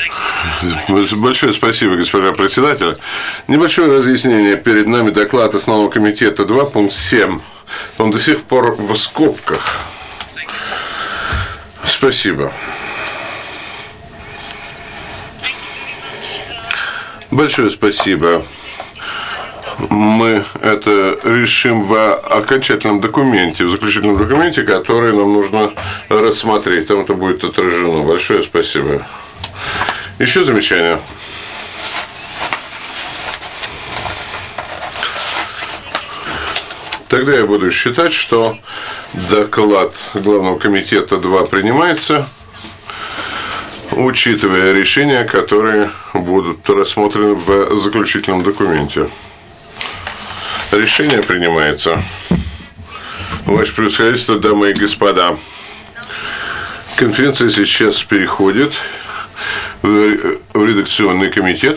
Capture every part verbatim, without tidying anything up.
Большое спасибо, господин председатель. Небольшое разъяснение. Перед нами доклад основного комитета два, пункт семь. Он до сих пор в скобках. Спасибо. Большое спасибо. Мы это решим в окончательном документе, в заключительном документе, который нам нужно рассмотреть. Там это будет отражено. Большое спасибо. Еще замечания? Тогда я буду считать, что доклад Главного комитета два принимается, учитывая решения, которые будут рассмотрены в заключительном документе. Решение принимается. Ваше превосходительство, дамы и господа, конференция сейчас переходит в редакционный комитет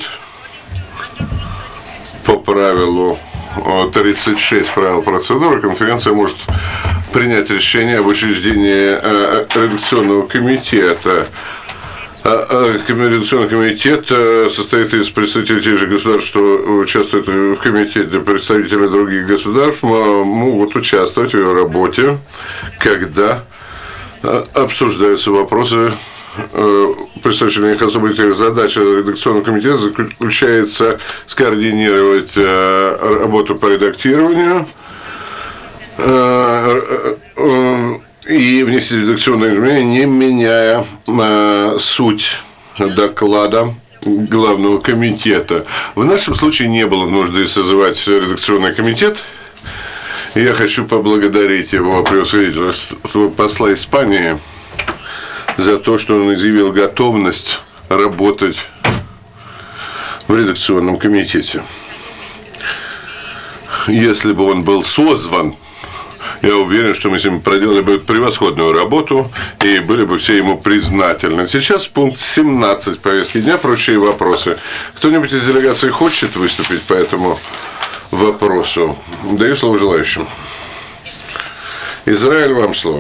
по правилу тридцать шесть правил процедуры. Конференция может принять решение об учреждении редакционного комитета. Редакционный комитет состоит из представителей тех же государств, что участвуют в комитете. Представители других государств могут участвовать в его работе, когда обсуждаются вопросы, представителей их особых задач. Редакционного комитета заключается скоординировать работу по редактированию и внести редакционные изменения, не меняя э, суть доклада Главного комитета. В нашем случае не было нужды созывать редакционный комитет. Я хочу поблагодарить его превосходительство посла Испании за то, что он изъявил готовность работать в редакционном комитете. Если бы он был созван, я уверен, что мы с ним проделали бы превосходную работу и были бы все ему признательны. Сейчас пункт семнадцать повестки дня, прочие вопросы. Кто-нибудь из делегации хочет выступить по этому вопросу? Даю слово желающим. Израиль, вам слово.